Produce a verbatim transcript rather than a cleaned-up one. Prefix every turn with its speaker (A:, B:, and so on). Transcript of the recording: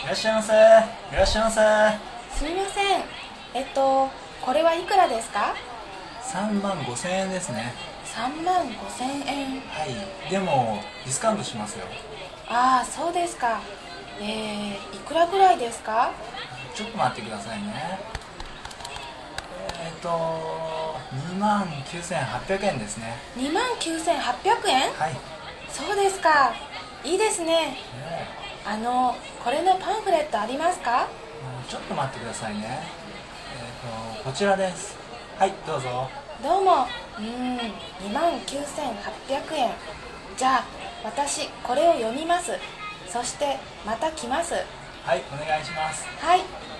A: いらっしゃいませ。いらっしゃいませ。
B: すみません。えっと、これはいくらですか？
A: さんまんごせんえんですね。
B: さんまんごせんえん。
A: はい。でも、ディスカウントしますよ。
B: ああ、そうですか。えー、いくらぐらいですか？
A: ちょっと待ってくださいね。えっ、ー、と、にまんきゅうせんはっぴゃくえんですね。
B: にまんきゅうせんはっぴゃくえん？
A: はい。ね
B: そうですか。いいですね。
A: え
B: あの、これのパンフレットありますか？
A: ちょっと待ってくださいね。えっ、ー、と、こちらです。はい、どうぞ。
B: どうも。うーん、にまんきゅうせんはっぴゃくえん。じゃあ、私、これを読みます。そして、また来ます。
A: はい、お願いします。
B: はい。